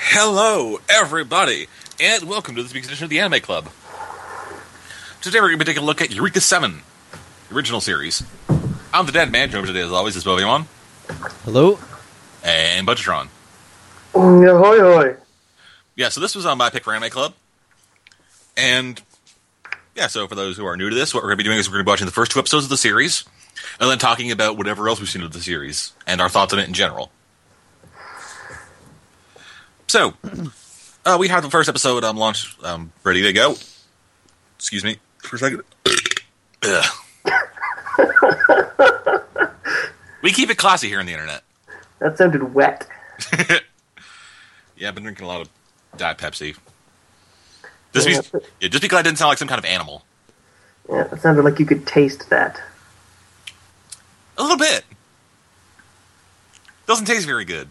Hello, everybody, and welcome to this week's edition of the Anime Club. Today we're going to be taking a look at Eureka 7, the original series. I'm the Dead Man, joined today as always is Bobimon. Hello? And Butchertron. Ahoy, hoy. Yeah, so this was on my pick for Anime Club. And, yeah, so for those who are new to this, what we're going to be doing is we're going to be watching the first two episodes of the series, and then talking about whatever else we've seen of the series, and our thoughts on it in general. So, we have the first episode launched, ready to go. Excuse me for a second. We keep it classy here on the internet. That sounded wet. Yeah, I've been drinking a lot of Diet Pepsi. Just because I didn't sound like some kind of animal. Yeah, it sounded like you could taste that. A little bit. Doesn't taste very good.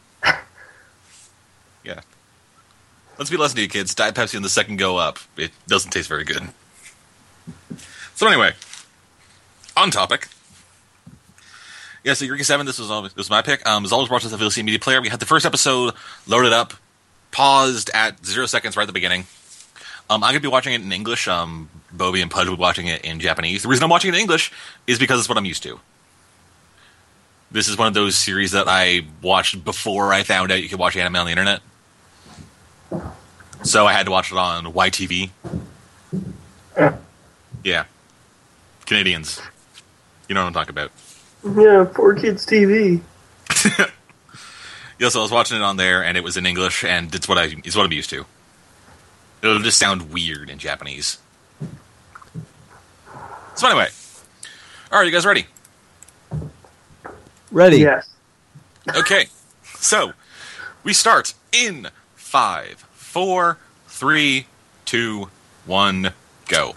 Yeah. Let's be listening to you, kids. Diet Pepsi on the second go up. It doesn't taste very good. So anyway, on topic. Yeah, so Eureka 7, this was my pick. As always, watched this on VLC Media Player. We had the first episode loaded up, paused at 0 seconds right at the beginning. I'm going to be watching it in English. Bobby and Pudge will be watching it in Japanese. The reason I'm watching it in English is because it's what I'm used to. This is one of those series that I watched before I found out you could watch anime on the internet. So I had to watch it on YTV. Yeah. Canadians. You know what I'm talking about. Yeah, 4Kids TV. Yeah, so I was watching it on there, and it was in English, and it's what I'm used to. It'll just sound weird in Japanese. So anyway. Alright, you guys ready? Ready. Yes. Okay. So, we start in 5, 4, 3, 2, 1, go.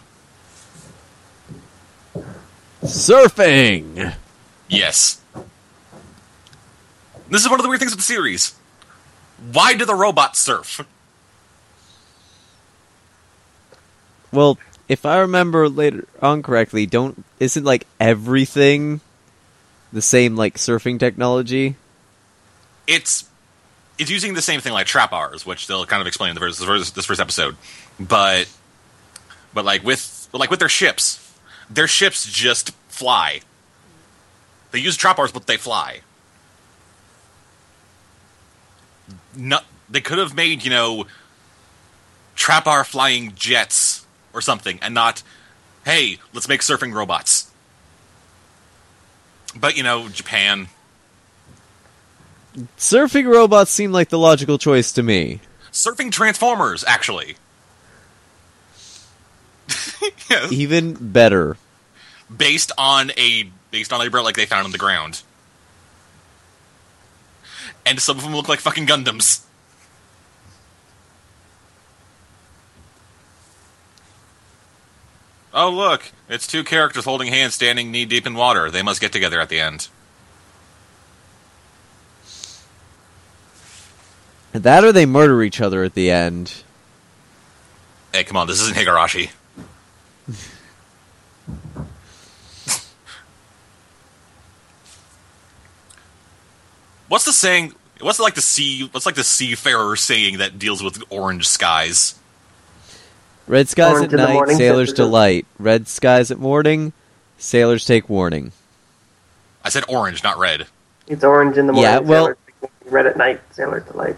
Surfing! Yes. This is one of the weird things with the series. Why do the robots surf? Well, if I remember later on correctly, isn't like everything the same like surfing technology? It's using the same thing like trap R's, which they'll kind of explain in this first episode. But with their ships just fly. They use trap R's, but they fly. No, they could have made, trap R flying jets or something, and not, hey, let's make surfing robots. But, Japan. Surfing robots seem like the logical choice to me. Surfing Transformers, actually. Yes. Even better. Based on a relic they found on the ground. And some of them look like fucking Gundams. Oh look, it's two characters holding hands standing knee-deep in water. They must get together at the end. That or they murder each other at the end. Hey, come on, this isn't Higurashi. What's the saying? What's like the seafarer saying that deals with orange skies? Red skies Orange at in the night, morning, sailors sailors delight. Red skies at morning, sailors take warning. I said orange, not red. It's orange in the morning. Yeah, well- sailors, red at night, sailors delight.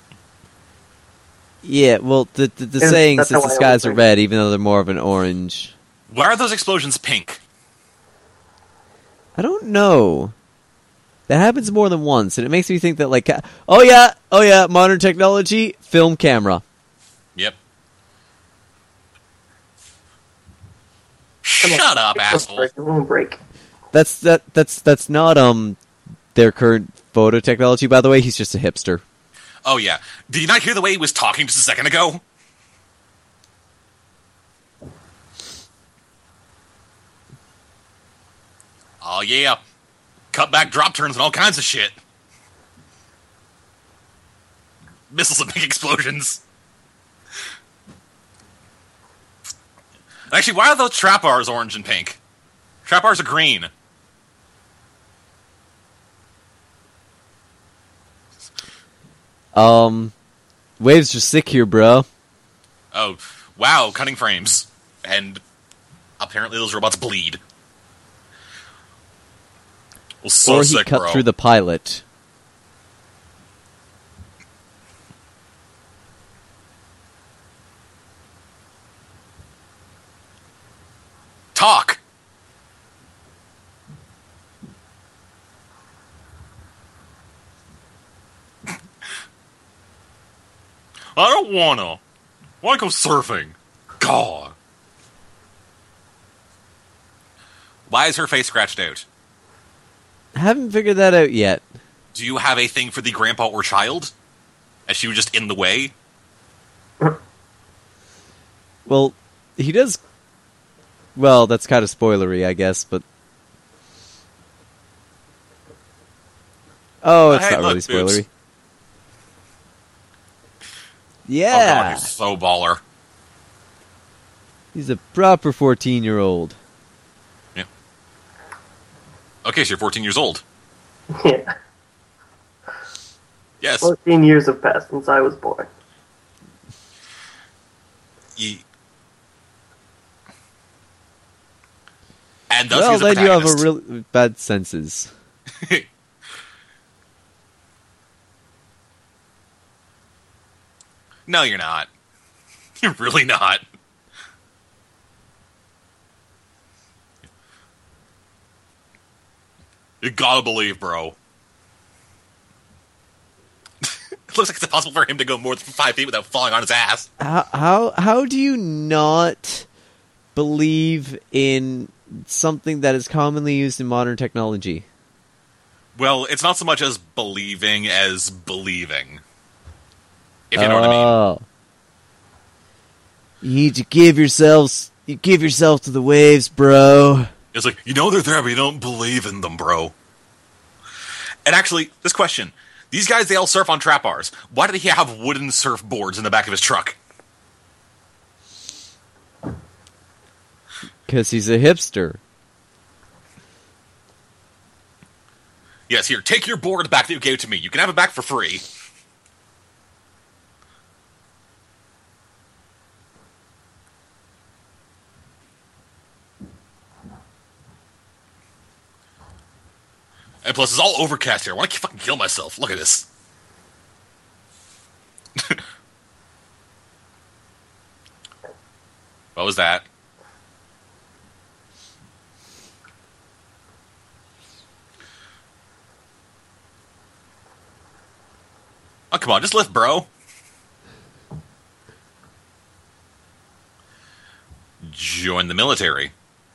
Yeah, well, the saying that's says how the I skies always are think. red, even though they're more of an orange. Why are those explosions pink? I don't know. That happens more than once, and it makes me think that, like, oh yeah, modern technology, film camera. Yep. Shut up, asshole. It won't break. That's not their current photo technology. By the way, he's just a hipster. Oh yeah. Did you not hear the way he was talking just a second ago? Oh yeah. Cut back drop turns and all kinds of shit. Missiles and big explosions. Actually, why are those trap bars orange and pink? Trap bars are green. Waves are sick here, bro. Oh, wow, cutting frames. And apparently those robots bleed. Well, so or he sick, cut bro. through the pilot. Talk! I don't wanna. Wanna go surfing? God. Why is her face scratched out? Haven't figured that out yet. Do you have a thing for the grandpa or child? As she was just in the way? Well, he does. Well, that's kind of spoilery, I guess, but. Oh, it's Hey, not look, really spoilery. boobs. Oh Yeah! god, he's so baller. He's a proper 14-year-old. Yeah. Okay, so you're 14 years old. Yeah. Yes. 14 years have passed since I was born. Ye- And thus Well, he's a then you have a protagonist. really bad senses. No, you're not. You're really not. You gotta believe, bro. It looks like it's impossible for him to go more than 5 feet without falling on his ass. How do you not believe in something that is commonly used in modern technology? Well, it's not so much as believing as believing. If you know what I mean. Oh. You need to give yourself to the waves, bro. It's like, you know they're there, but you don't believe in them, bro. And actually, this question. These guys, they all surf on trap bars. Why did he have wooden surfboards in the back of his truck? Because he's a hipster. Yes, here, take your board back that you gave to me. You can have it back for free. And plus, it's all overcast here. I want to fucking kill myself. Look at this. What was that? Oh, come on, just lift, bro. Join the military.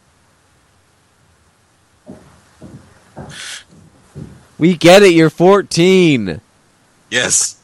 We get it, you're 14. Yes.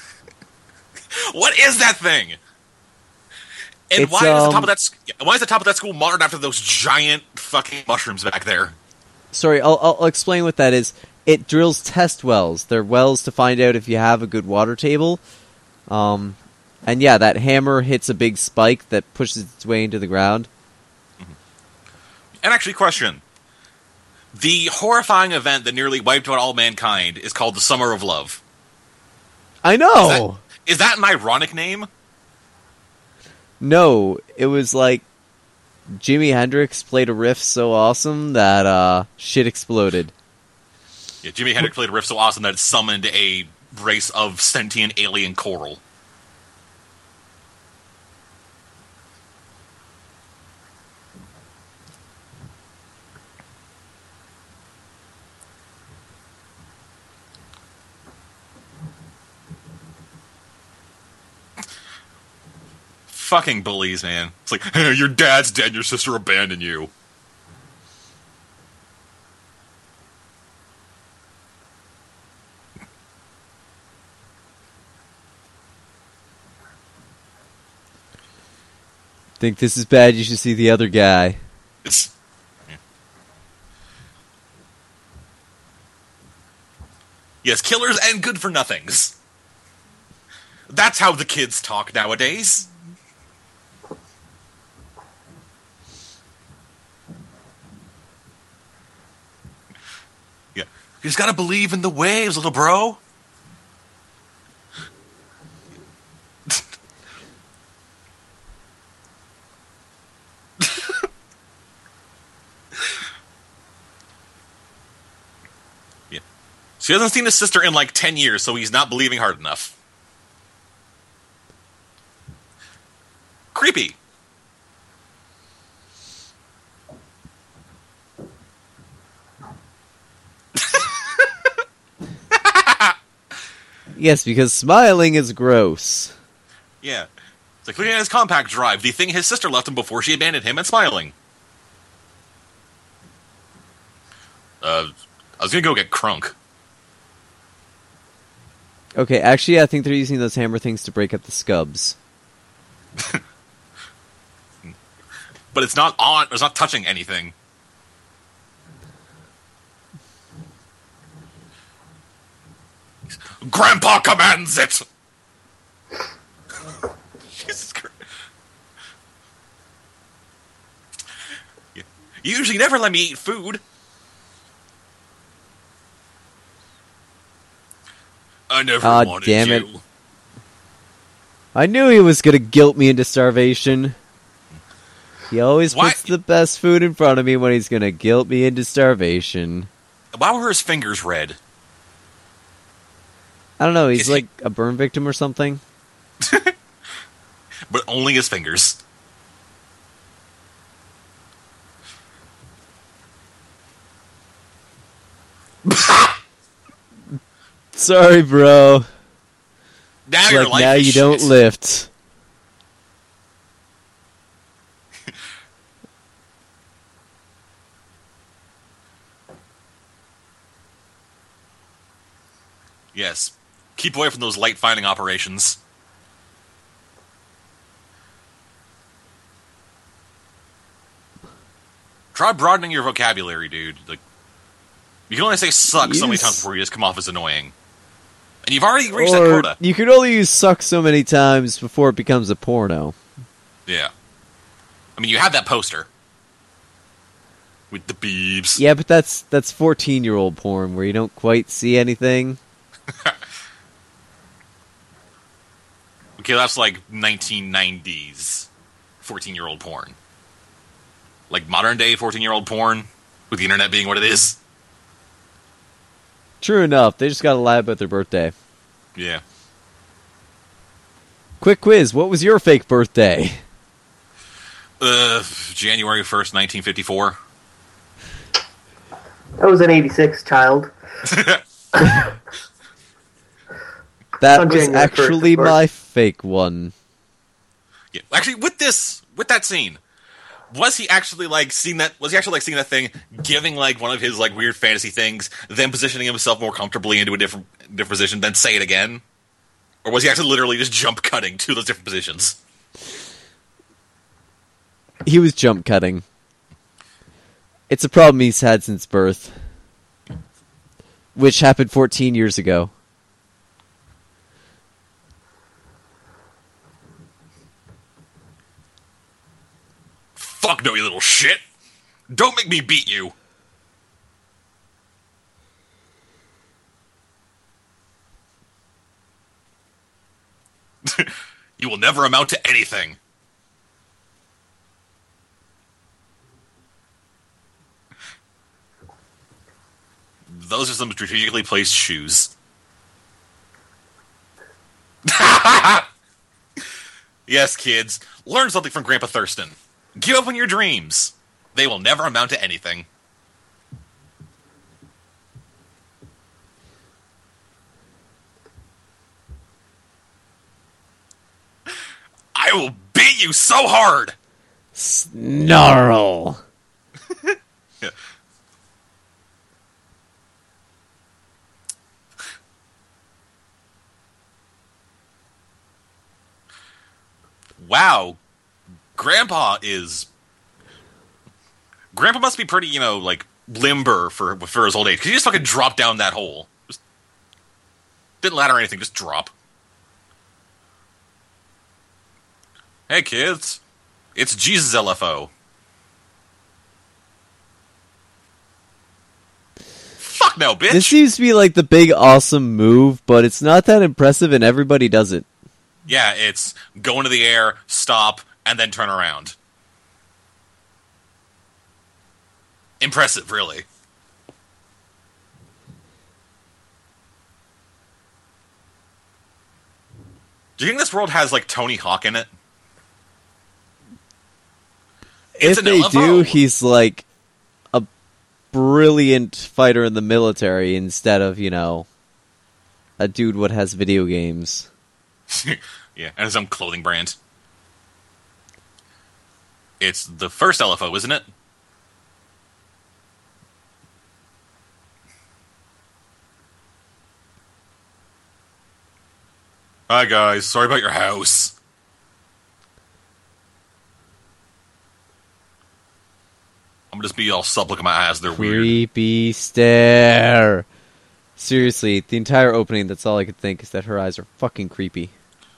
What is that thing? And It's, why is the top of that school modeled after those giant fucking mushrooms back there? Sorry, I'll explain what that is. It drills test wells. They're wells to find out if you have a good water table. And yeah, that hammer hits a big spike that pushes its way into the ground. And actually, question. The horrifying event that nearly wiped out all mankind is called the Summer of Love. I know! Is that an ironic name? No, it was like Jimi Hendrix played a riff so awesome that shit exploded. Yeah, Jimi Hendrix played a riff so awesome that it summoned a race of sentient alien coral. Fucking bullies, man. It's like, hey, your dad's dead, your sister abandoned you. Think this is bad, you should see the other guy. It's... yeah. Yes, killers and good-for-nothings. That's how the kids talk nowadays. Yeah. You just gotta believe in the waves, little bro. She hasn't seen his sister in like 10 years, so he's not believing hard enough. Creepy. Yes, because smiling is gross. Yeah. It's like looking at his compact drive, the thing his sister left him before she abandoned him, and smiling. I was gonna go get Crunk. Okay, actually, I think they're using those hammer things to break up the scubs. But it's not touching anything. Grandpa commands it! Jesus Christ. You usually never let me eat food. I never wanted damn it. you. I knew he was gonna guilt me into starvation. He always Why- puts the best food in front of me when he's gonna guilt me into starvation. Why were his fingers red? I don't know, he's Is he- like a burn victim or something. But only his fingers. Sorry, bro. Now It's your like, life now is you don't shit. lift. Yes. Keep away from those light finding operations. Try broadening your vocabulary, dude. Like, you can only say suck so many Use- times before you just come off as annoying. And you've already reached that Or quota. you can only use suck so many times before it becomes a porno. Yeah. I mean, you have that poster. With the beebs. Yeah, but that's 14-year-old porn where you don't quite see anything. Okay, that's like 1990s 14-year-old porn. Like modern day 14-year-old porn, with the internet being what it is. True enough, they just got to lie about their birthday. Yeah. Quick quiz, what was your fake birthday? January 1st, 1954. That was an 86 child. That On was January 1st, actually of course. my fake one. Yeah. Actually, with that scene, was he actually like seeing that? Was he actually like seeing that thing, giving like one of his like weird fantasy things, then positioning himself more comfortably into a different position, then say it again, or was he actually literally just jump cutting to those different positions? He was jump cutting. It's a problem he's had since birth. Which happened 14 years ago. Fuck no, you little shit! Don't make me beat you! You will never amount to anything. Those are some strategically placed shoes. Yes, kids, learn something from Grandpa Thurston. Give up on your dreams. They will never amount to anything. I will beat you so hard! Snarl! Yeah. Wow. Grandpa must be pretty, like, limber for his old age. Because he just fucking dropped down that hole. Just didn't ladder or anything, just drop. Hey, kids. It's Jesus LFO. Fuck no, bitch! This seems to be like the big awesome move, but it's not that impressive and everybody does it. Yeah, it's go into the air, stop, and then turn around. Impressive, really. Do you think this world has, like, Tony Hawk in it? It's If they LFO. do, he's like a brilliant fighter in the military instead of, a dude what has video games. Yeah, and his own clothing brand. It's the first LFO, isn't it? Hi, guys. Sorry about your house. I'm gonna just be all sub look at my eyes. They're weird. Creepy stare. Seriously, the entire opening, that's all I could think, is that her eyes are fucking creepy.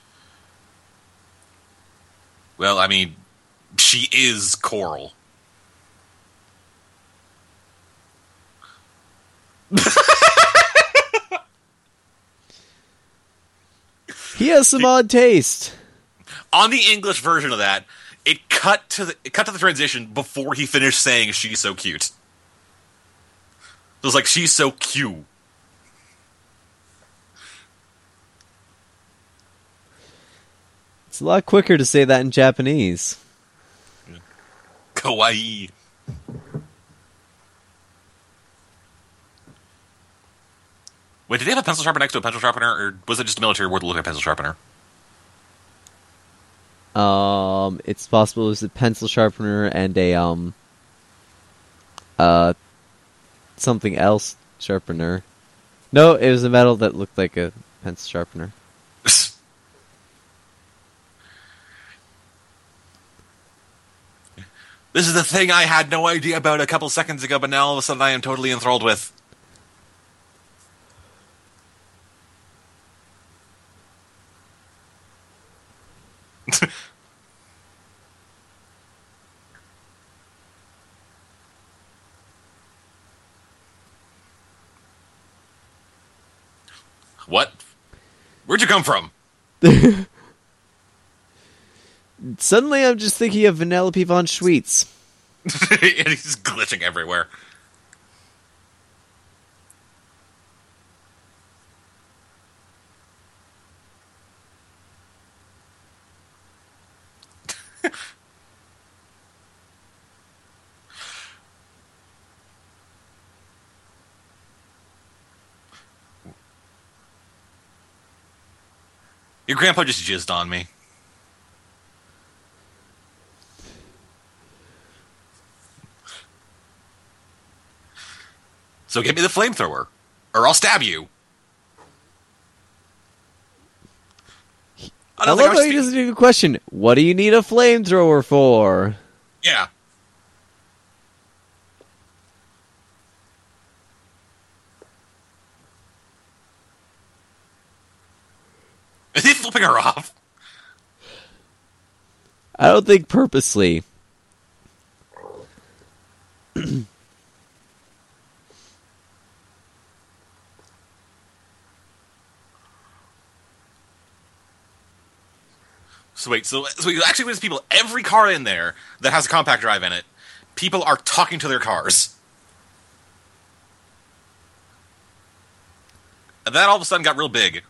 Well, I mean, she is Coral. He has some odd taste. On the English version of that, it cut to the transition before he finished saying she's so cute. It was like, she's so cute. It's a lot quicker to say that in Japanese. Kawaii. Wait, did they have a pencil sharpener next to a pencil sharpener, or was it just a military word to look at a pencil sharpener? It's possible it was a pencil sharpener and a, something else sharpener. No, it was a metal that looked like a pencil sharpener. This is the thing I had no idea about a couple seconds ago, but now all of a sudden I am totally enthralled with. What? Where'd you come from? Suddenly I'm just thinking of Vanellope von Schweetz. And he's glitching everywhere. Your grandpa just jizzed on me. So get me the flamethrower, or I'll stab you. I love how he doesn't even question, what do you need a flamethrower for? Yeah. Is he flipping her off? I don't think purposely. So wait, so actually there's people, every car in there that has a compact drive in it, people are talking to their cars. And that all of a sudden got real big.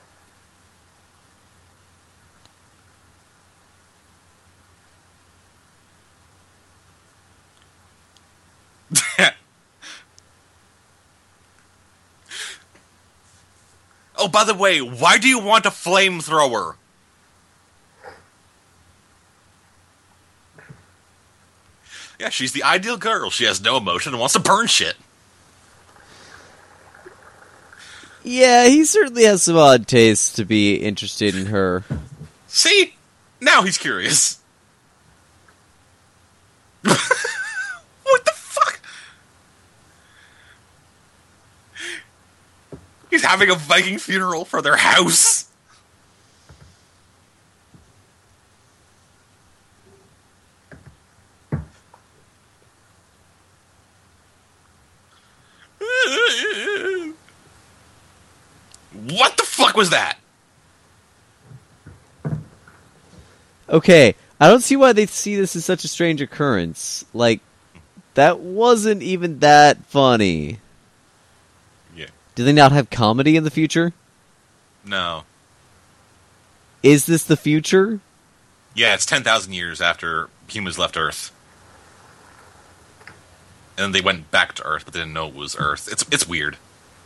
Oh, by the way, why do you want a flamethrower? Yeah, she's the ideal girl. She has no emotion and wants to burn shit. Yeah, he certainly has some odd tastes to be interested in her. See? Now he's curious. What the fuck? He's having a Viking funeral for their house. What the fuck was that? Okay, I don't see why they see this as such a strange occurrence. Like, that wasn't even that funny. Yeah. Do they not have comedy in the future? No. Is this the future? Yeah, it's 10,000 years after humans left Earth. And then they went back to Earth, but they didn't know it was Earth. It's weird.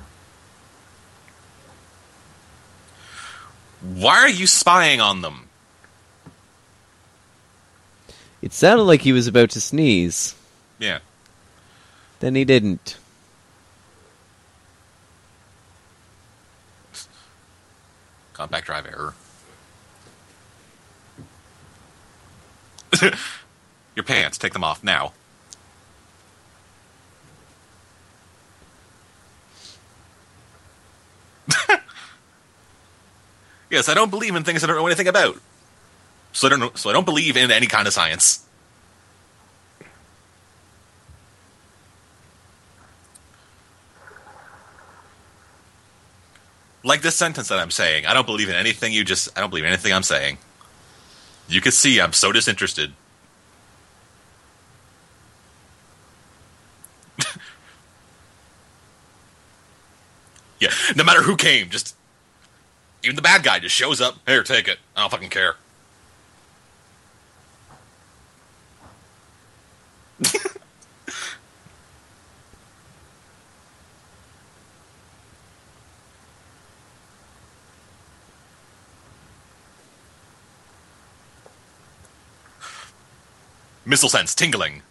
Why are you spying on them? It sounded like he was about to sneeze. Yeah. Then he didn't. Compact drive error. Your pants, take them off now. Yes, I don't believe in things I don't know anything about. So I don't believe in any kind of science. Like this sentence that I'm saying, I don't believe in anything I don't believe in anything I'm saying. You can see I'm so disinterested. Yeah, no matter who came, even the bad guy just shows up. Here, take it. I don't fucking care. Missile sense, tingling.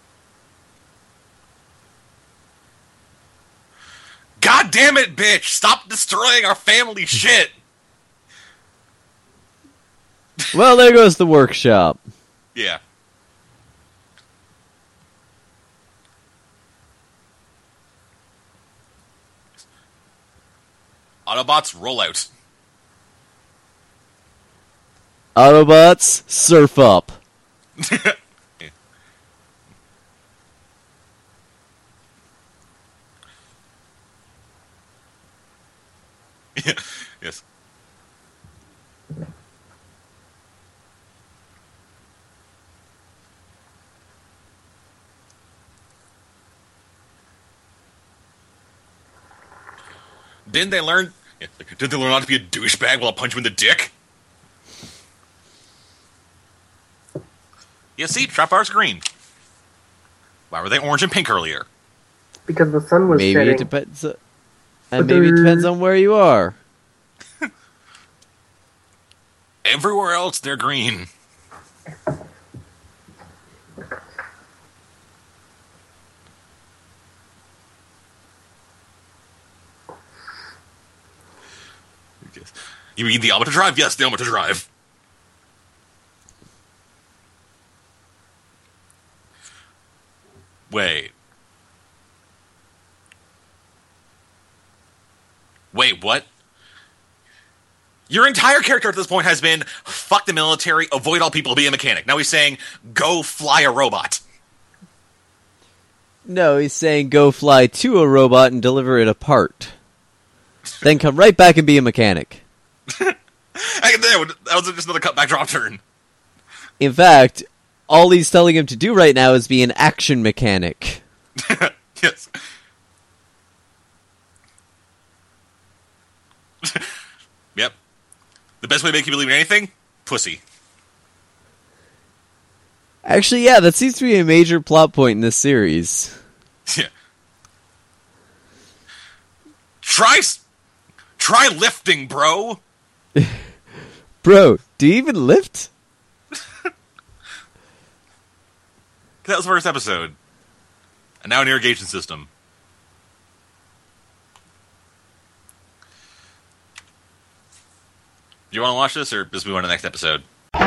God damn it, bitch! Stop destroying our family shit! Well, there goes the workshop. Yeah. Autobots, roll out. Autobots, surf up. Yeah. Yes. Didn't they learn not to be a douchebag while I punch him in the dick? Yeah, see, trap bars green. Why were they orange and pink earlier? Because the sun was Maybe setting. it depends. And maybe it depends on where you are. Everywhere else, they're green. You mean the Alma to drive? Yes, the Alma to drive. Wait, what? Your entire character at this point has been, fuck the military, avoid all people, be a mechanic. Now he's saying, go fly a robot. No, he's saying go fly to a robot and deliver it a part. Then come right back and be a mechanic. That was just another cutback drop turn. In fact, all he's telling him to do right now is be an action mechanic. Yes. Yep. The best way to make you believe in anything? Pussy. Actually, yeah, that seems to be a major plot point in this series. Yeah. Try lifting, bro. Bro, do you even lift? That was the first episode. And now an irrigation system. You want to watch this, or just move on to the next episode?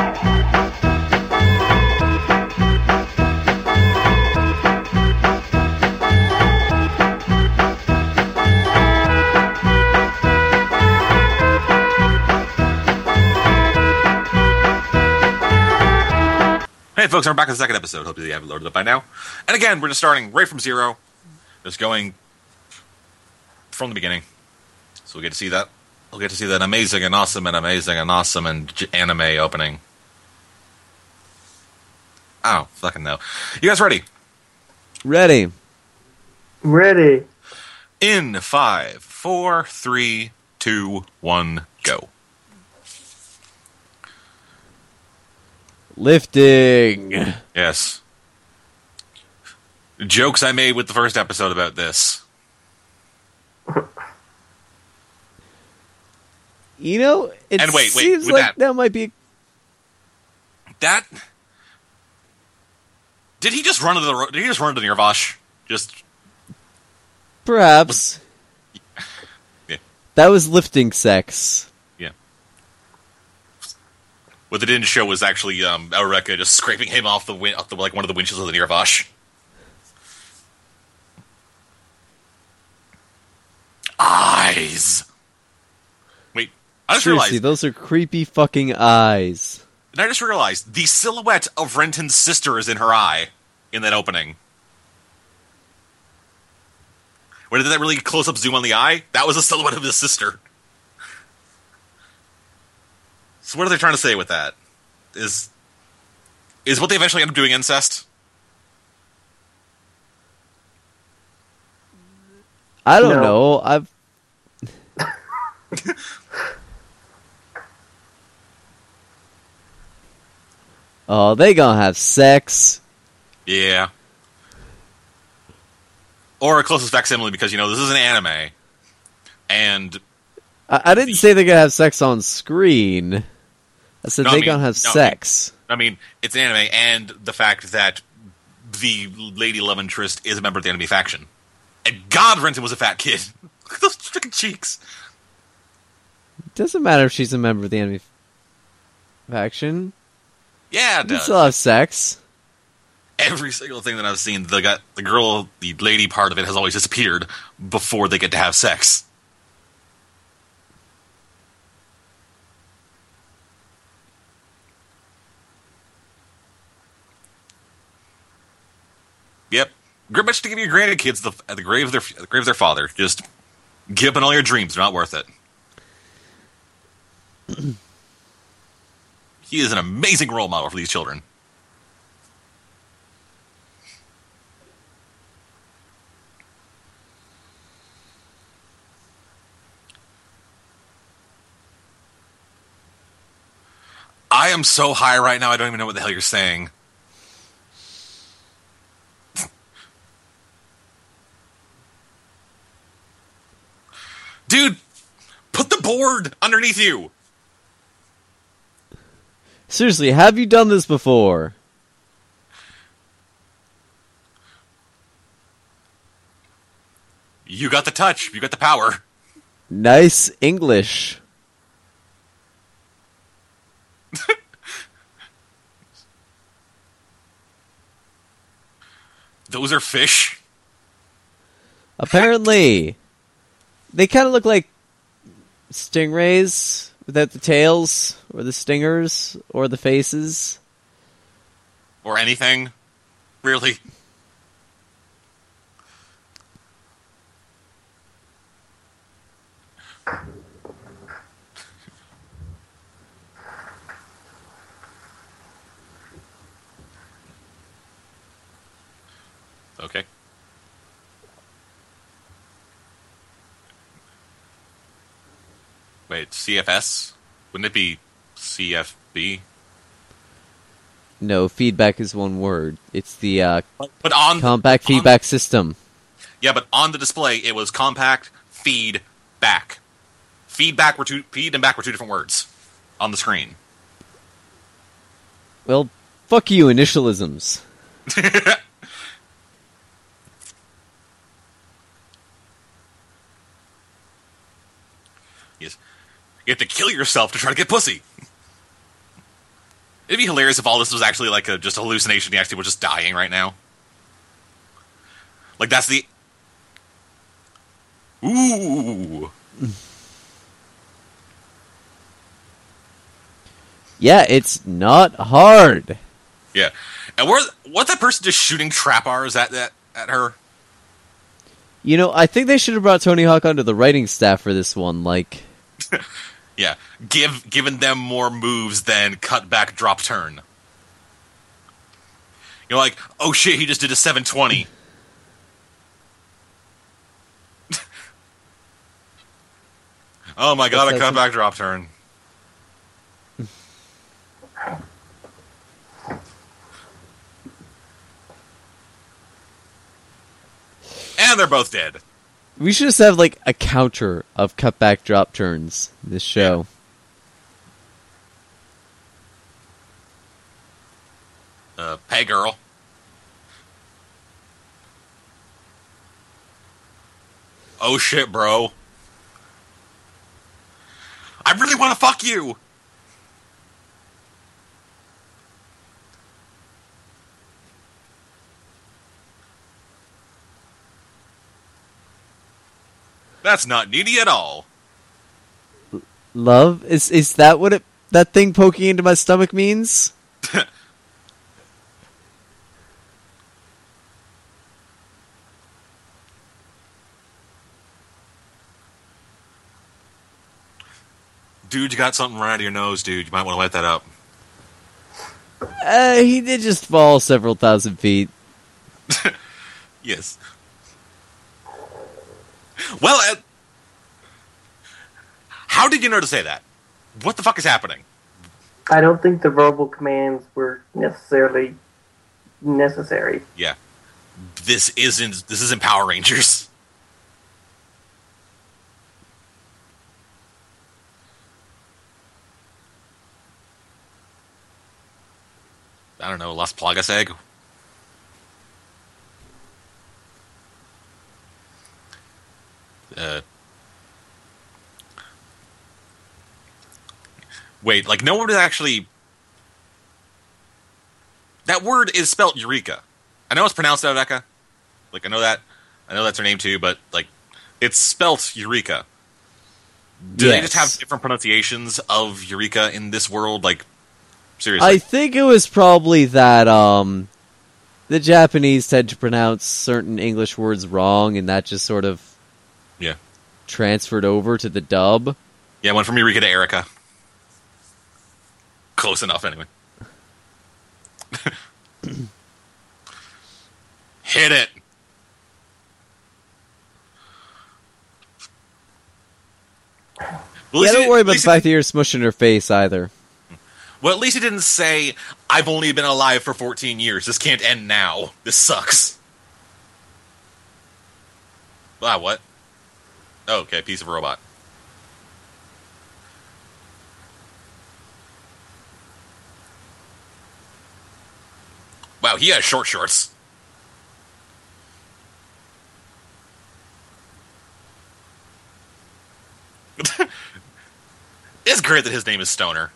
Hey folks, we're back in the second episode. Hopefully you have it loaded up by now. And again, we're just starting right from zero. Just going from the beginning. So we'll get to see that. We'll get to see that amazing and awesome and anime opening. Oh, fucking no. You guys ready? Ready. Ready. In 5, 4, 3, 2, 1, go. Lifting. Yes. Jokes I made with the first episode about this. You know, it And wait, seems with like that might be... That... Did he just run into the... Did he just run into Nirvash? Just... Perhaps. Yeah. That was lifting sex. Yeah. What they didn't show was actually Eureka just scraping him off the one of the winches of the Nirvash. Eyes. Wait, I just Seriously, realized. those are creepy fucking eyes. And I just realized the silhouette of Renton's sister is in her eye in that opening. When did that really close up zoom on the eye? That was a silhouette of his sister. So what are they trying to say with that? Is what they eventually end up doing incest? I don't No. know. I've... Oh, they gonna have sex. Yeah. Or a closest facsimile, because, this is an anime. And... I didn't say they're gonna have sex on screen. I said No, I they're mean- gonna have no, sex. I mean, it's an anime, and the fact that the lady love interest is a member of the enemy faction. And God, Renton was a fat kid. Look at those freaking cheeks. Doesn't matter if she's a member of the enemy faction. Yeah, it They does. still have sex. Every single thing that I've seen, the lady part of it has always disappeared before they get to have sex. Yep. Great much to give your grandkids at the grave of their father. Just give up on all your dreams. They're not worth it. He is an amazing role model for these children. I am so high right now, I don't even know what the hell you're saying. Dude, put the board underneath you. Seriously, have you done this before? You got the touch. You got the power. Nice English. Those are fish. Apparently. They kind of look like stingrays without the tails, or the stingers, or the faces. Or anything. Really. Okay. Wait, CFS? Wouldn't it be CFB? No, feedback is one word. It's the But on compact on- feedback system. Yeah, but on the display it was compact, feed, back. Feed and back were two different words on the screen. Well, fuck you, initialisms. Yes. You have to kill yourself to try to get pussy. It'd be hilarious if all this was actually like just a hallucination. He actually was just dying right now. Like that's the... Ooh. Yeah, it's not hard. Yeah. And what that person just shooting trap R's at her? You know, I think they should have brought Tony Hawk onto the writing staff for this one. Like, Yeah. Given them more moves than cut back drop turn. You're like, oh shit, he just did a 720. Oh my god, a cut back drop turn. And they're both dead. We should just have, like, a counter of cutback drop turns in this show. Hey, girl. Oh, shit, bro. I really want to fuck you! That's not needy at all. Love? Is that what that thing poking into my stomach means? Dude, you got something right out of your nose, dude. You might want to wipe that up. He did just fall several thousand feet. Yes. Well, how did you know to say that? What the fuck is happening? I don't think the verbal commands were necessarily necessary. Yeah. This isn't Power Rangers. I don't know, Las Plagas egg? Wait, like, no one would actually... That word is spelt Eureka. I know it's pronounced Eureka. Like, I know that's her name too, but, like, it's spelt Eureka. Do they just have different pronunciations of Eureka in this world? Like, seriously. I think it was probably that, the Japanese tend to pronounce certain English words wrong, and that just sort of... Yeah. Transferred over to the dub. Yeah, went from Eureka to Erica. Close enough, anyway. Hit it! Well, yeah, don't worry about the fact that you're smushing her face, either. Well, at least he didn't say, I've only been alive for 14 years. This can't end now. This sucks. Ah, what? Oh, okay, piece of robot. Wow, he has short shorts. It's great that his name is Stoner.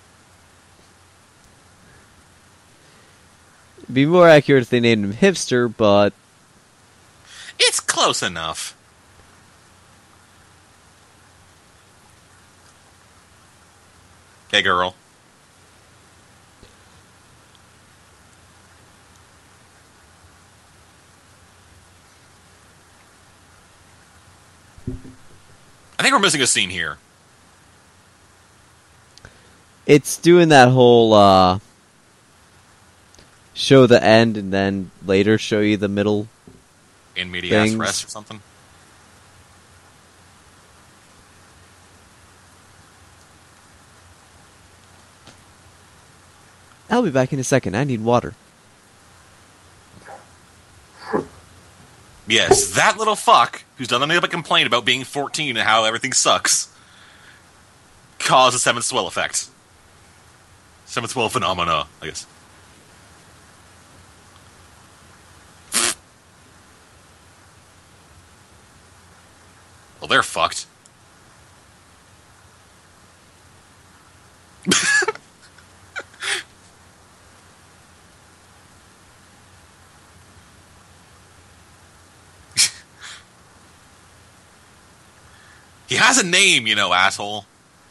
It'd be more accurate if they named him Hipster, but... It's close enough. Hey, girl. I think we're missing a scene here. It's doing that whole, show the end and then later show you the middle In medias things. res or something. I'll be back in a second. I need water. Yes, that little fuck, who's done nothing but complain about being 14 and how everything sucks, caused a seventh swell effect. Seventh swell phenomena, I guess. Well, they're fucked. He has a name, you know, asshole.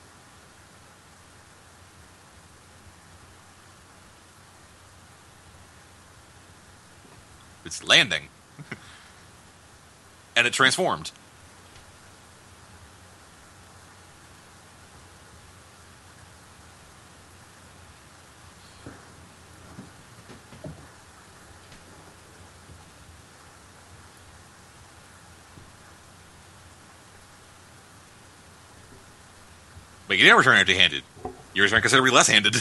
It's landing. And it transformed. But you didn't return empty-handed. You return considerably less-handed.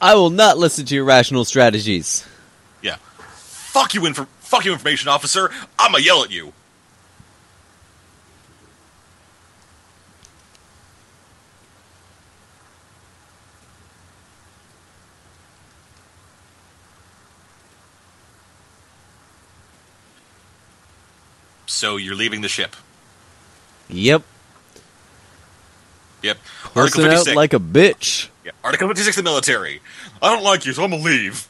I will not listen to your rational strategies. Yeah. Fuck you, information officer. I'ma yell at you. So you're leaving the ship. Yep. Yep. Article 56. Out like a bitch. Yeah. Article 56 of the military. I don't like you, so I'm gonna leave.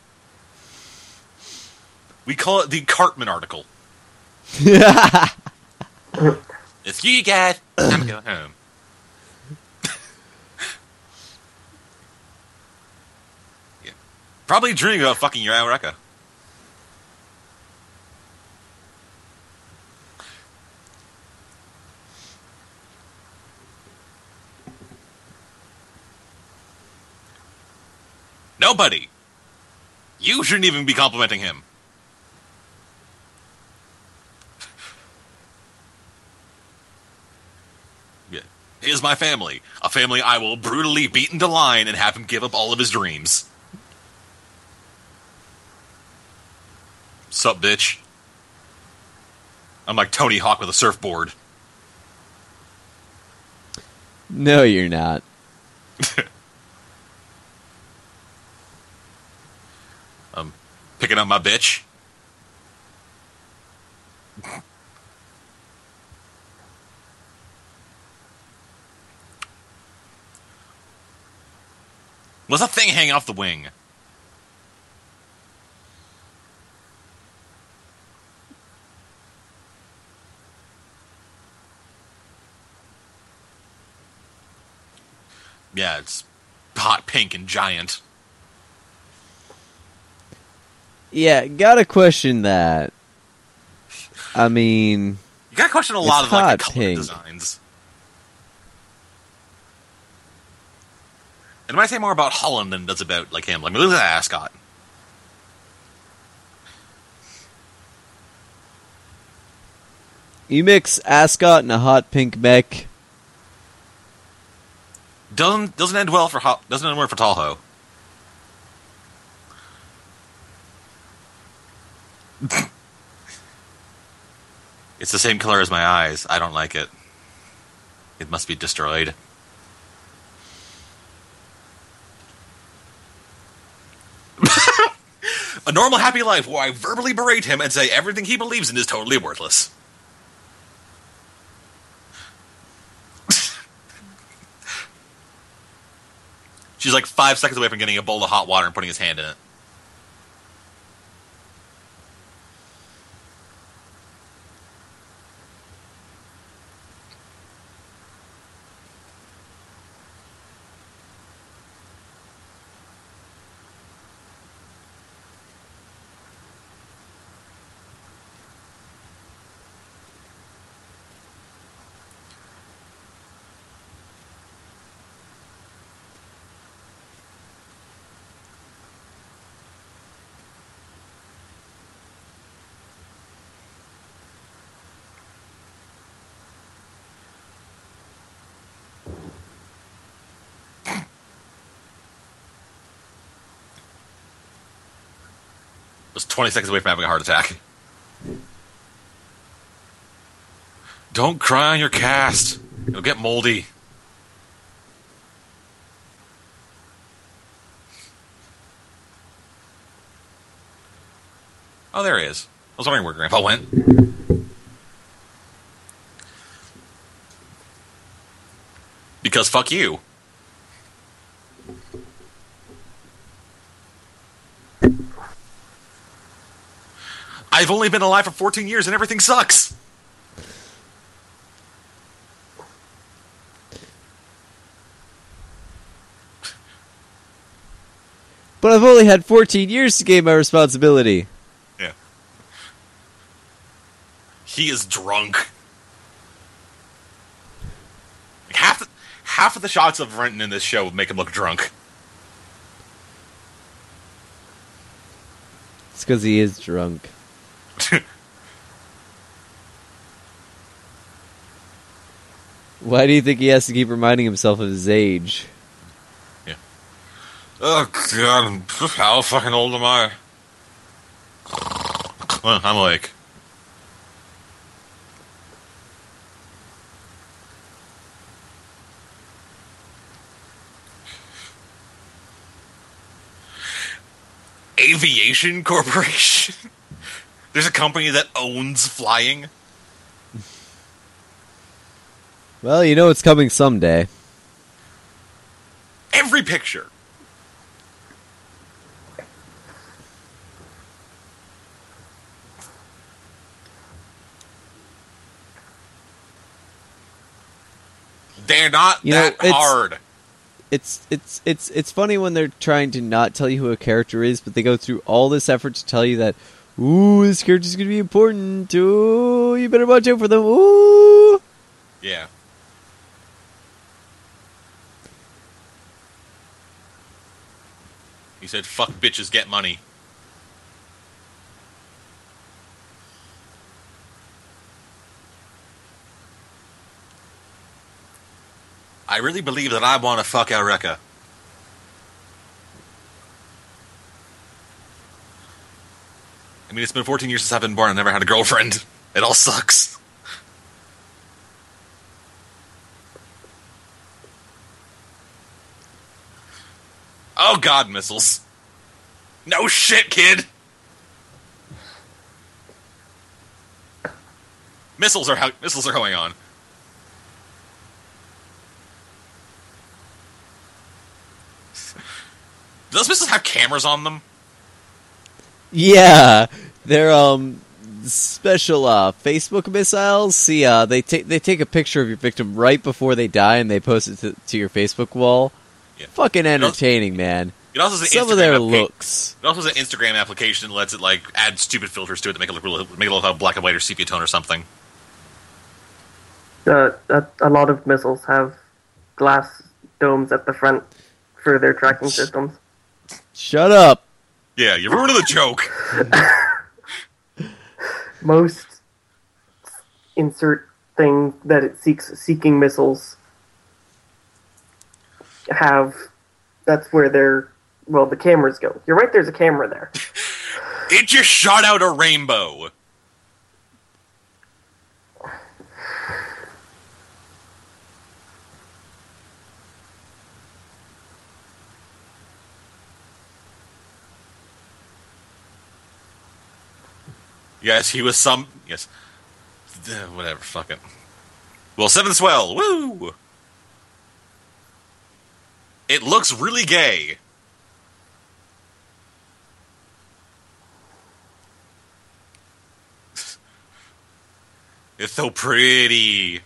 We call it the Cartman article. It's you guys. I'm going home. Yeah. Probably dreaming about fucking your Eureka. Nobody. You shouldn't even be complimenting him. Yeah. He is my family. A family I will brutally beat into line and have him give up all of his dreams. Sup, bitch? I'm like Tony Hawk with a surfboard. No, you're not. Picking up my bitch. What's that thing hanging off the wing? Yeah, it's hot pink and giant. Yeah, gotta question that. I mean, you gotta question a lot of like the color designs. And it might say more about Holland than it does about like him. Like, look at that ascot. You mix ascot and a hot pink mech. Doesn't end well for Talho. It's the same color as my eyes. I don't like it. It must be destroyed. A normal happy life where I verbally berate him and say everything he believes in is totally worthless. She's like 5 seconds away from getting a bowl of hot water and putting his hand in it. Was 20 seconds away from having a heart attack. Don't cry on your cast. It'll get moldy. Oh, there he is. I was wondering where Grandpa went. Because fuck you. I've only been alive for 14 years and everything sucks. But I've only had 14 years to gain my responsibility. Yeah. He is drunk. Like half of the shots of Renton in this show would make him look drunk. It's because he is drunk. Why do you think he has to keep reminding himself of his age? Yeah. Oh god, how fucking old am I? I'm like... Aviation Corporation? There's a company that owns flying? Well, you know it's coming someday. Every picture. They're not that hard. It's funny when they're trying to not tell you who a character is, but they go through all this effort to tell you that, ooh, this character's gonna be important. Ooh, you better watch out for them. Ooh. Yeah. He said, fuck bitches, get money. I really believe that I want to fuck Eureka. I mean, it's been 14 years since I've been born. I've never had a girlfriend. It all sucks. Oh god, missiles. No shit, kid! Missiles are going on. Do those missiles have cameras on them? Yeah, they're special Facebook missiles. See, they take a picture of your victim right before they die, and they post it to your Facebook wall. Yeah. Fucking entertaining, man. It also has an some of their looks. It also has an Instagram application that lets it like add stupid filters to it to make it look like black and white or sepia tone or something. A lot of missiles have glass domes at the front for their tracking systems. Shut up. Yeah, you're ruining the joke. Most insert thing that it seeking missiles have, that's where the cameras go. You're right, there's a camera there. It just shot out a rainbow. Yes, he was some... Yes. Whatever, fuck it. Well, Seventh Swell, woo! It looks really gay. It's so pretty.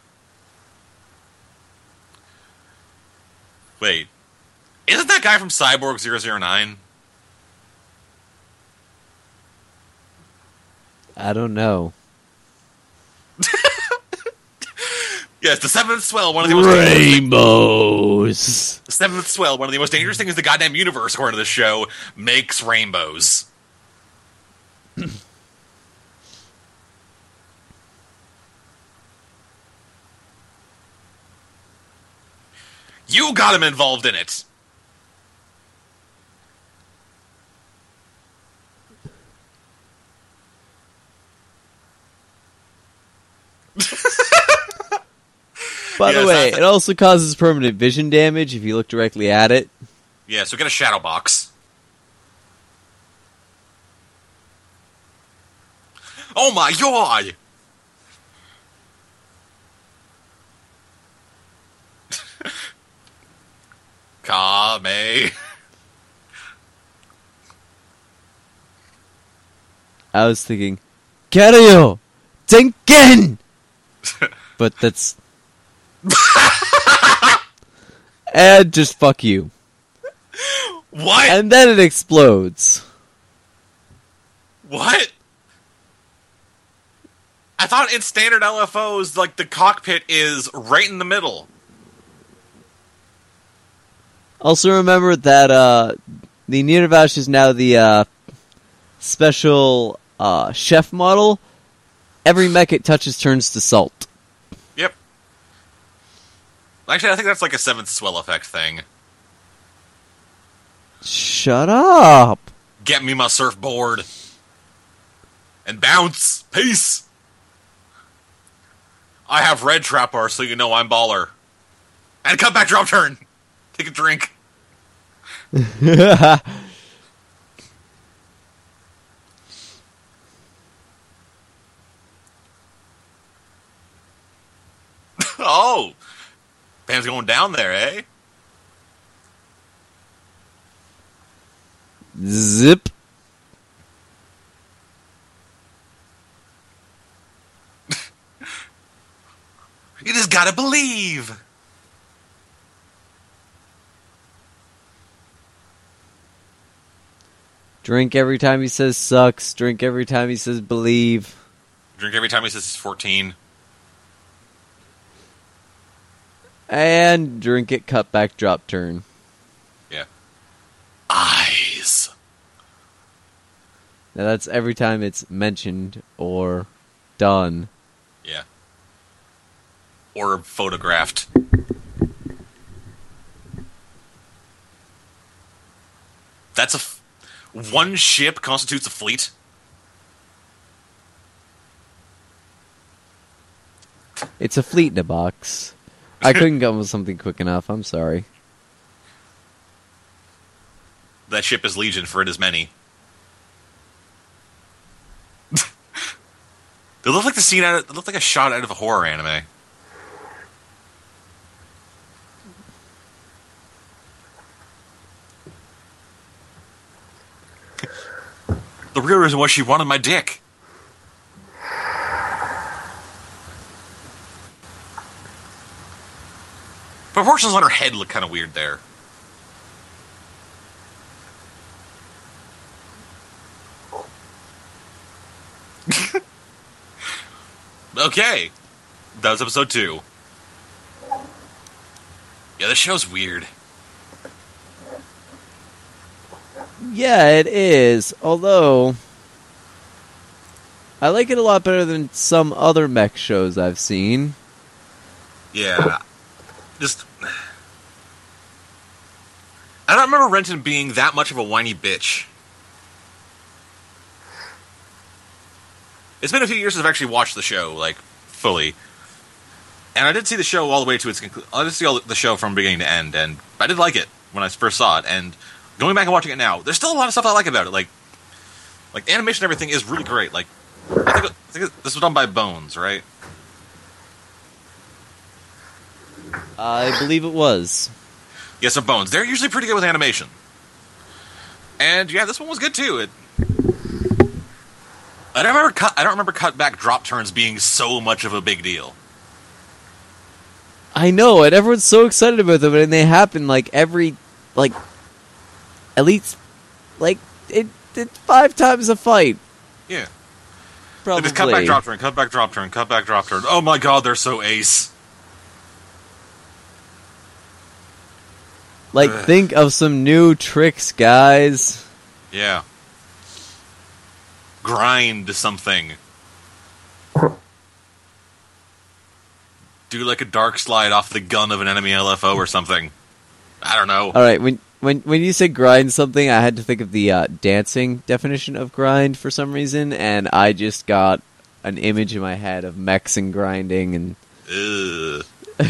Wait. Isn't that guy from Cyborg 009? I don't know. Yes, the Seventh Swell, one of the most rainbows. The Seventh Swell, one of the most dangerous things in the goddamn universe, according to the show, makes rainbows. You got him involved in it. By the way, it also causes permanent vision damage if you look directly at it. Yeah, so get a shadow box. Oh my god! Kame. I was thinking, Karayo! Tenken! But that's... and just fuck you. What? And then it explodes. What? I thought in standard LFOs, like, the cockpit is right in the middle. Also remember that the Nirvash is now the special chef model. Every mech it touches turns to salt. Yep. Actually, I think that's like a Seventh Swell effect thing. shut up. Get me my surfboard. And bounce. Peace. I have red trapper, so you know I'm baller. And cut back, drop turn. Take a drink. Oh. Pam's going down there, eh? Zip. You just gotta believe. Drink every time he says sucks. Drink every time he says believe. Drink every time he says he's 14. And drink it, cut back, drop turn. Yeah. Eyes. Now that's every time it's mentioned or done. Yeah. Or photographed. That's one ship constitutes a fleet. It's a fleet in a box. I couldn't come up with something quick enough. I'm sorry. That ship is Legion, for it is many. They look like the scene out. It looked like a shot out of a horror anime. The real reason why she wanted my dick. Proportions on her head look kind of weird there. Okay. That was episode 2. Yeah, this show's weird. Yeah, it is. Although, I like it a lot better than some other mech shows I've seen. Yeah. Just... I don't remember Renton being that much of a whiny bitch. It's been a few years since I've actually watched the show, like, fully. And I did see the show all the way to its conclusion. I did see all the show from beginning to end, and I did like it when I first saw it. And going back and watching it now, there's still a lot of stuff I like about it. Like animation and everything is really great. Like, I think this was done by Bones, right? I believe it was. Yeah, so Bones. They're usually pretty good with animation. And yeah, this one was good too. I don't remember cut back drop turns being so much of a big deal. I know, and everyone's so excited about them, and they happen every at least it's 5 times a fight. Yeah. Probably. Just cut back drop turn, cut back drop turn, cut back drop turn. Oh my god, they're so ace. Think of some new tricks, guys. Yeah. Grind something. Do like a dark slide off the gun of an enemy LFO or something. I don't know. Alright, when you said grind something, I had to think of the dancing definition of grind for some reason, and I just got an image in my head of mechs and grinding, and... Ugh.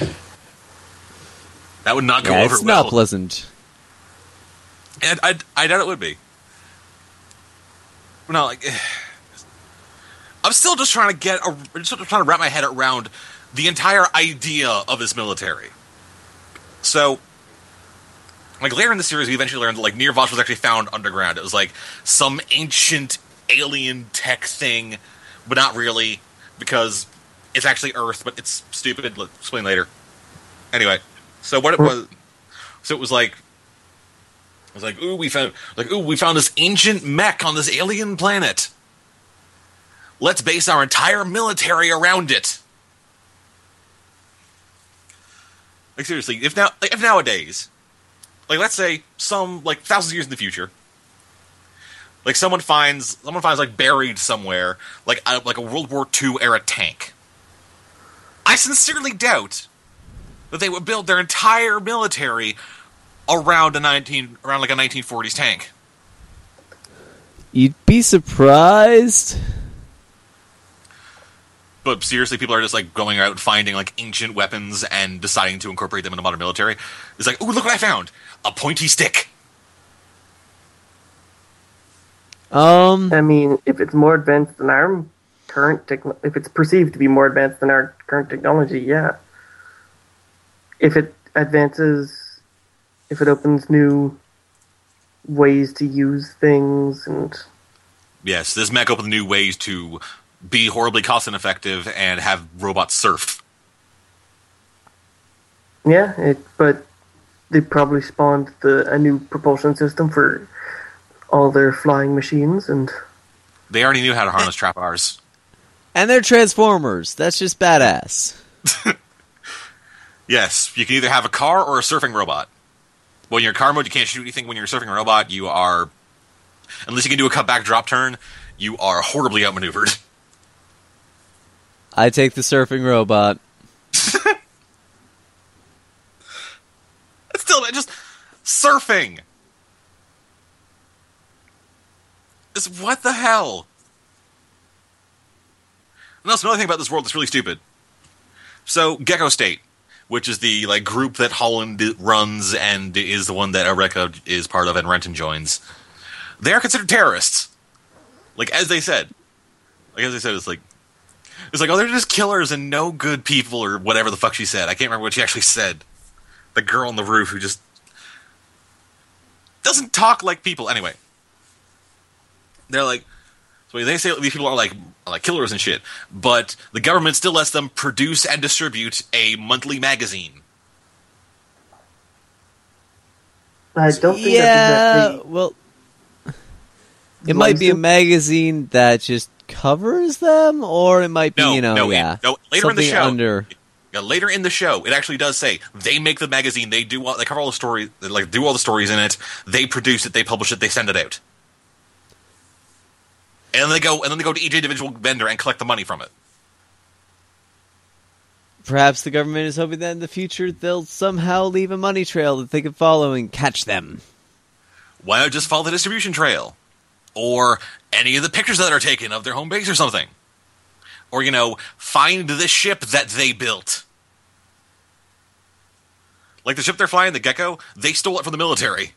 That would not go over well. It's not pleasant. And I doubt it would be. No, I'm still just trying to wrap my head around the entire idea of this military. So, later in the series, we eventually learned that, Nirvash was actually found underground. It was, some ancient alien tech thing, but not really, because it's actually Earth, but it's stupid. I'll explain later. Anyway, so what it was... So it was ooh, we found this ancient mech on this alien planet. Let's base our entire military around it. Seriously, if nowadays, let's say thousands of years in the future, someone finds buried somewhere a World War II era tank. I sincerely doubt that they would build their entire military around like a 1940s tank. You'd be surprised. But seriously, people are just like going out and finding like ancient weapons and deciding to incorporate them in the modern military. It's like, ooh, look what I found! A pointy stick. I mean, if it's more advanced than our if it's perceived to be more advanced than our current technology, yeah. If it advances, if it opens new ways to use things, and Yes, this mech opened new ways to be horribly cost ineffective and have robots surf. yeah, but they probably spawned a new propulsion system for all their flying machines, and They already knew how to harness trap R's. And they're Transformers. That's just badass. Yes, you can either have a car or a surfing robot. When you're in car mode, you can't shoot anything. When you're a surfing robot, you are, unless you can do a cutback drop turn, you are horribly outmaneuvered. I take the surfing robot. It's still just surfing. What the hell? And that's another thing about this world that's really stupid. So, Gecko State, which is the like group that Holland runs and is the one that Eureka is part of and Renton joins, they are considered terrorists. Like as they said, it's like, oh, they're just killers and no good people or whatever the fuck she said. I can't remember what she actually said. The girl on the roof who just doesn't talk like people. Anyway, they're like, so they say these people are like killers and shit, but the government still lets them produce and distribute a monthly magazine. I don't think Yeah, that's exactly. well, it might be a magazine that just covers them, or it might be, No, later in the something show. under. Yeah, later in the show, it actually does say they make the magazine. They cover all the stories. They like do all the stories in it. They produce it. They publish it. They send it out. And then they go to each individual vendor and collect the money from it. Perhaps the government is hoping that in the future they'll somehow leave a money trail that they can follow and catch them. Why not just follow the distribution trail? Or any of the pictures that are taken of their home base or something. Or, find the ship that they built. Like the ship they're flying, the Gecko, they stole it from the military.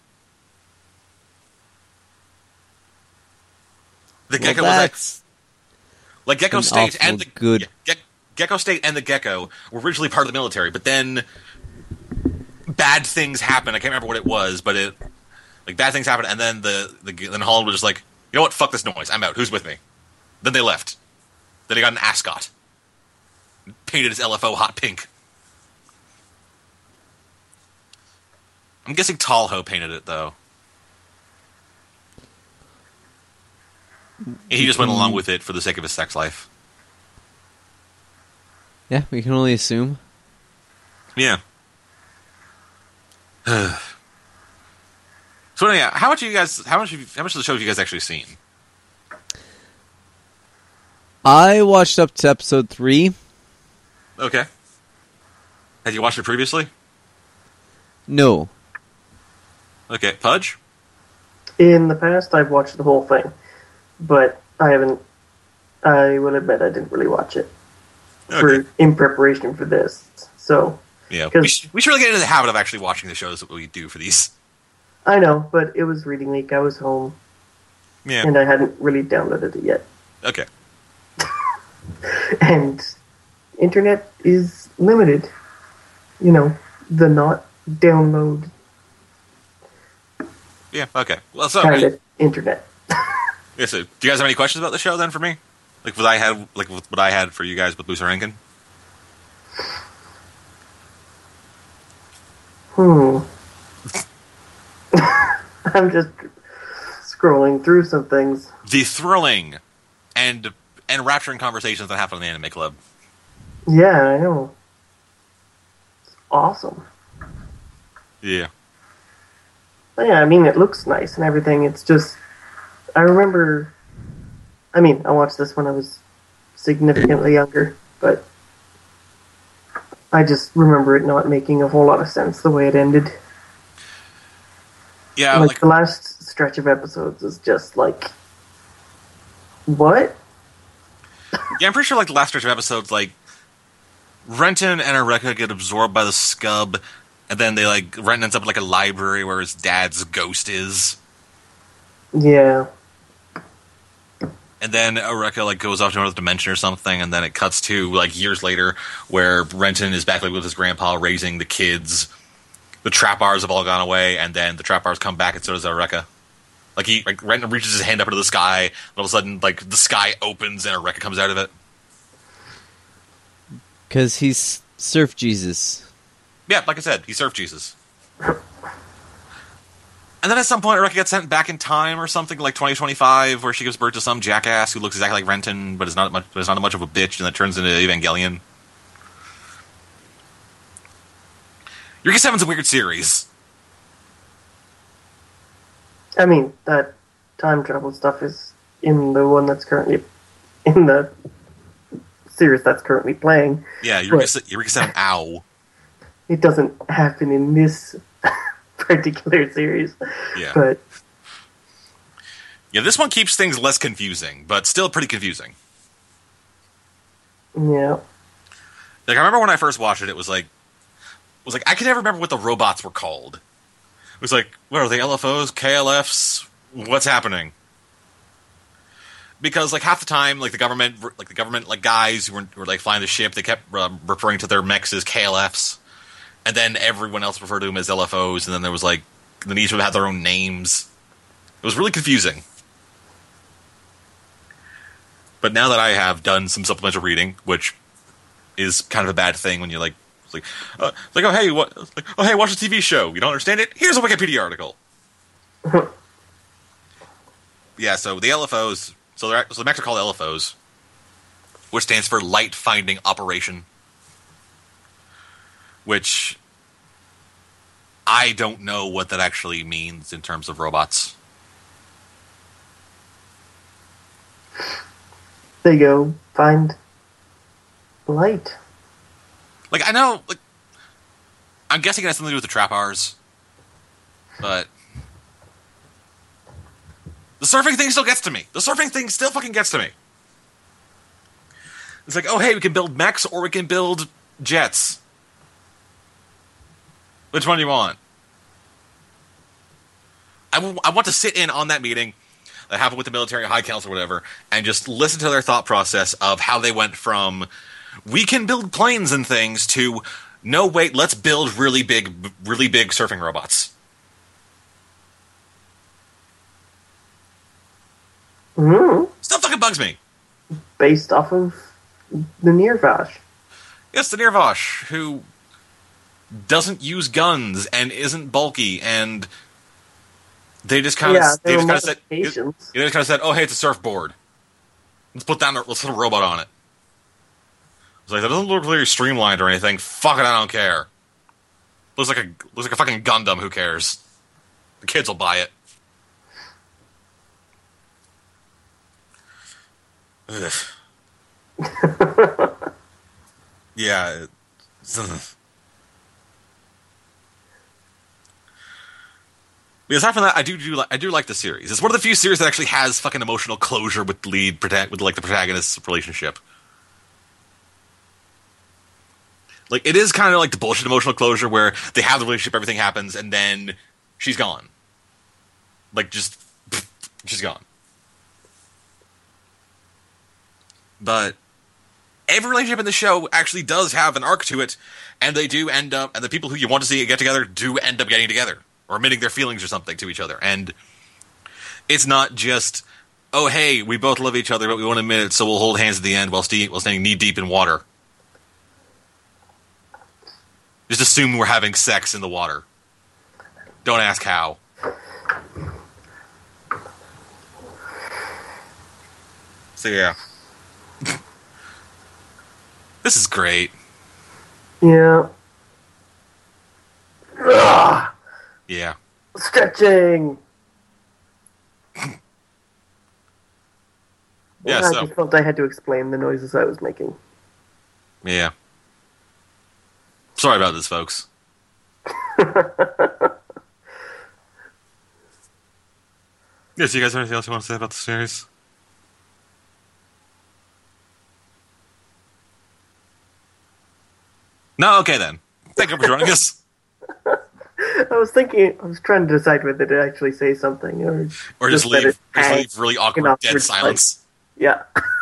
The Gecko was like Gecko State and Gecko State and the Gecko were originally part of the military, but then bad things happened. I can't remember what it was, but bad things happened, and then then Holland was just like, you know what? Fuck this noise. I'm out. Who's with me? Then they left. Then he got an ascot. Painted his LFO hot pink. I'm guessing Talho painted it, though. He just went along with it for the sake of his sex life. Yeah, we can only assume. Yeah. So yeah, how much of the show have you guys actually seen? I watched up to episode 3. Okay. Had you watched it previously? No. Okay, Pudge? In the past, I've watched the whole thing, but I haven't. I will admit I didn't really watch it in preparation for this. So yeah, we should really get into the habit of actually watching the shows that we do for these. I know, but it was reading week. I was home, and I hadn't really downloaded it yet. Okay. And internet is limited. The not download. Yeah. Okay. Well, so kind of internet. Yeah. So, do you guys have any questions about the show then for me? Like what I had for you guys with Lucy Rankin? I'm just scrolling through some things. The thrilling and rapturing conversations that happen in the Anime Club. Yeah, I know. It's awesome. Yeah. Yeah, I mean, it looks nice and everything. It's just, I remember, I watched this when I was significantly younger, but I just remember it not making a whole lot of sense the way it ended. Yeah, like the last stretch of episodes is just like, what? yeah, I'm pretty sure like the last stretch of episodes, like Renton and Eureka get absorbed by the scub, and then Renton ends up in like a library where his dad's ghost is. Yeah. And then Eureka like goes off to another dimension or something, and then it cuts to like years later where Renton is back like with his grandpa raising the kids. The Trappars have all gone away, and then the Trappars come back, and so does Eureka. Like Renton reaches his hand up into the sky, and all of a sudden like the sky opens and Eureka comes out of it. Because he's Surf Jesus. Yeah, like I said, he surfed Jesus. And then at some point, Eureka gets sent back in time or something, like 2025, where she gives birth to some jackass who looks exactly like Renton, but is not much of a bitch, and that turns into Evangelion. Eureka 7's a weird series. I mean, that time travel stuff is in the one that's currently in the series that's currently playing. Yeah, Eureka 7, ow. It doesn't happen in this particular series. Yeah. But yeah, this one keeps things less confusing, but still pretty confusing. yeah. Like, I remember when I first watched it, it was like I could never remember what the robots were called. It was like, what are they, LFOs, KLFs? What's happening? Because like half the time, like the government like guys who were like flying the ship, they kept referring to their mechs as KLFs, and then everyone else referred to them as LFOs, and then there was like then each would have their own names. It was really confusing. But now that I have done some supplemental reading, which is kind of a bad thing when you're like oh hey, watch a TV show. You don't understand it? Here's a Wikipedia article. Yeah, so the LFOs, so the mechs are called LFOs, which stands for Light Finding Operation, which I don't know what that actually means in terms of robots. They go find light. Like, I know, like, I'm guessing it has something to do with the Trappars, but the surfing thing still gets to me. The surfing thing still fucking gets to me. It's like, oh, hey, we can build mechs or we can build jets. Which one do you want? I want to sit in on that meeting that happened with the military high council or whatever and just listen to their thought process of how they went from we can build planes and things to no, wait, let's build really big surfing robots. Mm-hmm. Stuff fucking bugs me. Based off of the Nirvash. Yes, the Nirvash, who doesn't use guns and isn't bulky, and they just kind of said, oh, hey, it's a surfboard. Let's put a robot on it. It's like, that doesn't look really streamlined or anything. Fuck it, I don't care. Looks like a fucking Gundam. Who cares? The kids will buy it. Yeah. Aside from that, I do like the series. It's one of the few series that actually has fucking emotional closure with the protagonist's relationship. Like, it is kind of like the bullshit emotional closure where they have the relationship, everything happens, and then she's gone. Like, just she's gone. But every relationship in the show actually does have an arc to it, and they do end up, and the people who you want to see get together do end up getting together, or admitting their feelings or something to each other. And it's not just, oh, hey, we both love each other, but we won't admit it, so we'll hold hands at the end while standing knee-deep in water. Just assume we're having sex in the water. Don't ask how. So, yeah. This is great. Yeah. Ugh. Yeah. Stretching. Yeah, I so. just felt I had to explain the noises I was making. Yeah. Sorry about this, folks. Yeah, so you guys have anything else you want to say about the series? No? Okay, then. Thank you for joining us. I was trying to decide whether to actually say something Or just let it leave really in awkward, dead silence. Yeah.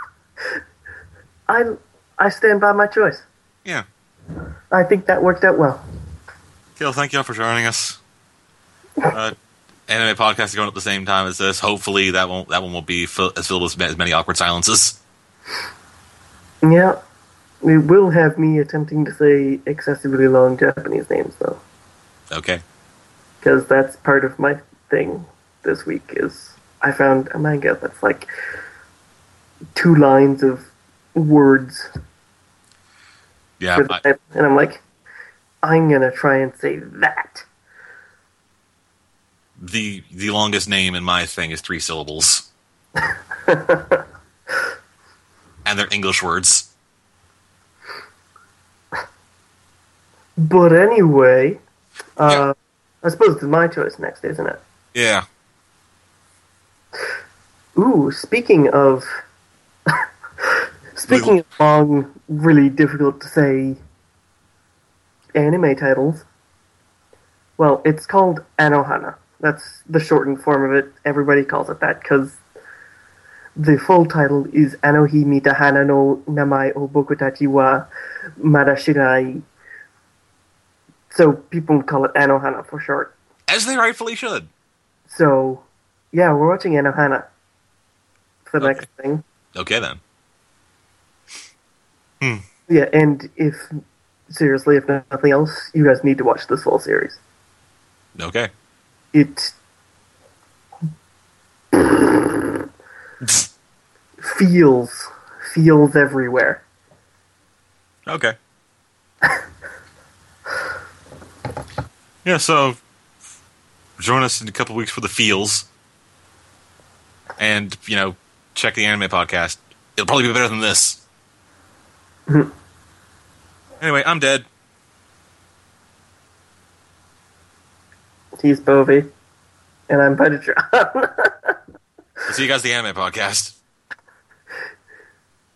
I stand by my choice. Yeah. I think that worked out well. Okay, well, thank you all for joining us. Anime podcast is going up at the same time as this. Hopefully that one won't be as filled with as many awkward silences. Yeah. It will have me attempting to say excessively long Japanese names, though. Okay. Because that's part of my thing this week is I found a manga that's like 2 lines of words. Yeah. And I'm like, I'm going to try and say that. The longest name in my thing is 3 syllables. And they're English words. But anyway, I suppose it's my choice next, isn't it? Yeah. Ooh, speaking of long, really difficult to say anime titles, well, it's called Anohana. That's the shortened form of it. Everybody calls it that because the full title is Anohi Mitahana no Namae o Bokutachi wa Mada Shirai. So people call it Anohana for short. As they rightfully should. So, yeah, we're watching Anohana for the next thing. Okay, then. Yeah, and if nothing else, you guys need to watch this full series. Okay. It feels everywhere. Okay. Yeah, so join us in a couple weeks for the feels. And, check the anime podcast. It'll probably be better than this. Anyway, I'm dead. He's Bovey. And I'm Buttertron. I'll see you guys at the anime podcast.